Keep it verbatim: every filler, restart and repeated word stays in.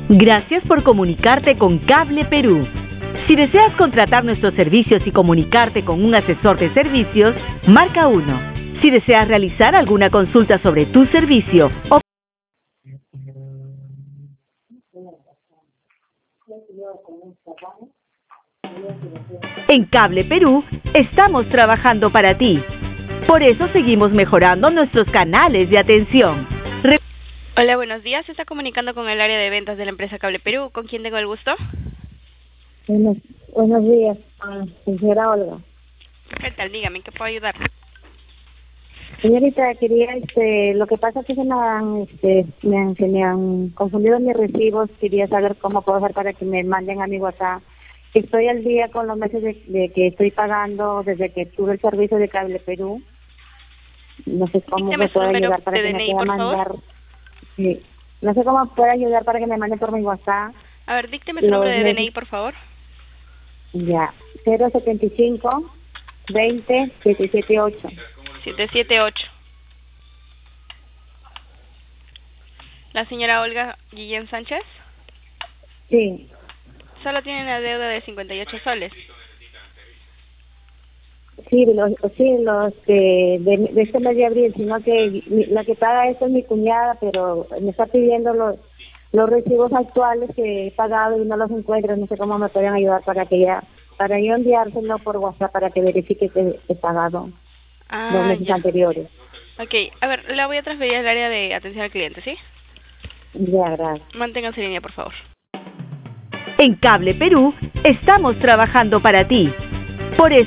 Gracias por comunicarte con Cable Perú. Si deseas contratar nuestros servicios y comunicarte con un asesor de servicios, marca uno. Si deseas realizar alguna consulta sobre tu servicio o en Cable Perú, estamos trabajando para ti. Por eso seguimos mejorando nuestros canales de atención. Re- Hola, buenos días. Se está comunicando con el área de ventas de la empresa Cable Perú. ¿Con quién tengo el gusto? Buenos, buenos días, ah, señora Olga. ¿Qué tal? Dígame, ¿en qué puedo ayudar? Señorita, quería, este, lo que pasa es que se me han, este, me han, se me han confundido mis recibos. Quería saber cómo puedo hacer para que me manden a mi WhatsApp. Estoy al día con los meses de, de que estoy pagando desde que tuve el servicio de Cable Perú. No sé cómo Dígame me su puede número ayudar para de que me D N I, pueda por favor. mandar. Sí. No sé cómo puede ayudar para que me mande por mi WhatsApp. A ver, dícteme su número Los de D N I, meses. por favor. Ya. cero setenta y cinco veinte setecientos setenta y ocho. siete siete ocho. ¿La señora Olga Guillén Sánchez? Sí. Solo tiene una deuda de cincuenta y ocho soles. Sí, los, sí, los que de, de este mes de abril, sino que mi- la que paga esto es mi cuñada, pero me está pidiendo los los recibos actuales que he pagado y no los encuentro. No sé cómo me pueden ayudar para que ya, para yo enviárselo por WhatsApp para que verifique que he pagado los Ah, meses ya. anteriores. Ok, a ver, la voy a transferir al área de atención al cliente, ¿sí? Ya, gracias. Manténganse en línea, por favor. En Cable Perú, estamos trabajando para ti. Por eso